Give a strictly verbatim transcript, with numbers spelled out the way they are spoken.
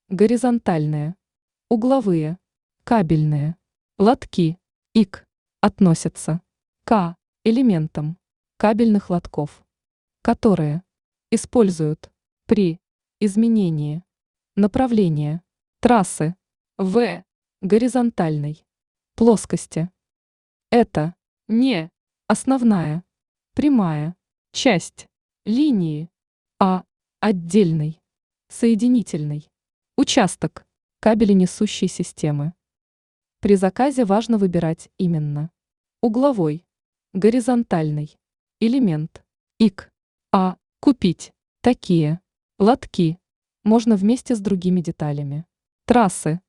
горизонтальные, угловые, кабельные, лотки, ик, относятся к элементам кабельных лотков, которые используют при изменении направления трассы в горизонтальной плоскости. Это не основная прямая часть линии, а отдельный соединительный участок кабеленесущей системы. При заказе важно выбирать именно угловой, горизонтальный элемент ик, а купить такие лотки можно вместе с другими деталями трассы